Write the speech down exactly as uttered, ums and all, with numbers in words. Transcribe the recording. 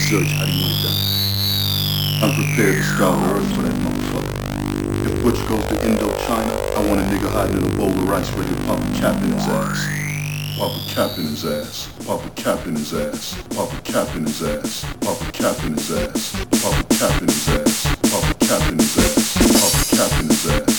research. How do you want it done? I'm prepared to scour the earth for that motherfucker. If Butch goes to Indochina, I want a nigga hiding in a bowl of rice ready to pop a cap in his ass. Pop a cap in his ass. Pop a cap in his ass. Pop a cap in his ass. Pop a cap in his ass. Pop a cap in his ass. Pop a cap in his ass. Pop a cap in his ass.